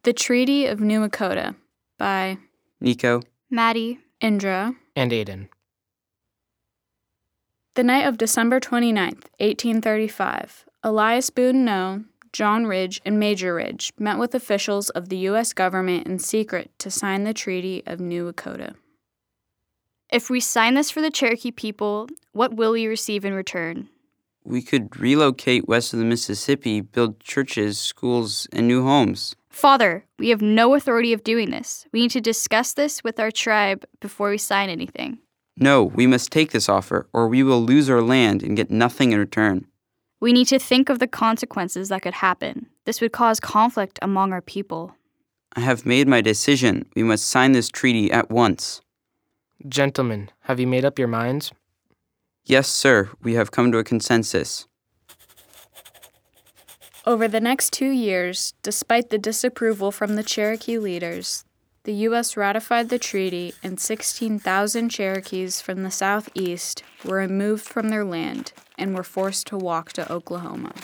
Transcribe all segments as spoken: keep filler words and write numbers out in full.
The Treaty of New Echota by Nico, Maddie, Indra. and Aiden. The night of December twenty-ninth, eighteen thirty-five, Elias Boudinot, John Ridge, and Major Ridge met with officials of the U S government in secret to sign the Treaty of New Echota. if we sign this for the Cherokee people, what will we receive in return? we could relocate west of the Mississippi, build churches, schools, and new homes. Father, we have no authority of doing this. We need to discuss this with our tribe before we sign anything. No, we must take this offer, or we will lose our land and get nothing in return. We need to think of the consequences that could happen. This would cause conflict among our people. I have made my decision. We must sign this treaty at once. Gentlemen, have you made up your minds? Yes, sir, we have come to a consensus. Over the next two years, despite the disapproval from the Cherokee leaders, the U S ratified the treaty and sixteen thousand Cherokees from the southeast were removed from their land and were forced to walk to Oklahoma.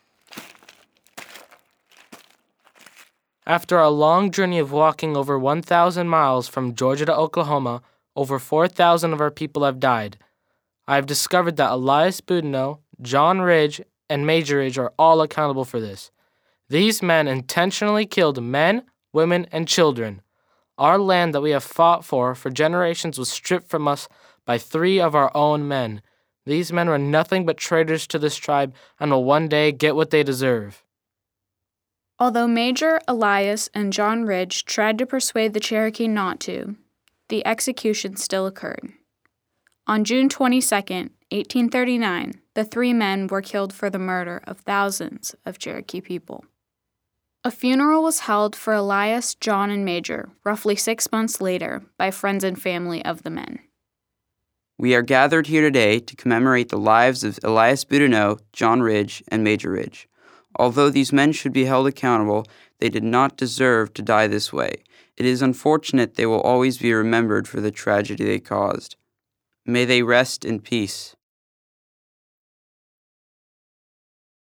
After a long journey of walking over one thousand miles from Georgia to Oklahoma, over four thousand of our people have died. I have discovered that Elias Boudinot, John Ridge, and Major Ridge are all accountable for this. These men intentionally killed men, women, and children. Our land that we have fought for for generations was stripped from us by three of our own men. These men were nothing but traitors to this tribe and will one day get what they deserve. Although Major, Elias, and John Ridge tried to persuade the Cherokee not to, the execution still occurred. On June twenty-second, eighteen thirty-nine, the three men were killed for the murder of thousands of Cherokee people. A funeral was held for Elias, John, and Major roughly six months later by friends and family of the men. We are gathered here today to commemorate the lives of Elias Boudinot, John Ridge, and Major Ridge. Although these men should be held accountable, they did not deserve to die this way. It is unfortunate they will always be remembered for the tragedy they caused. May they rest in peace.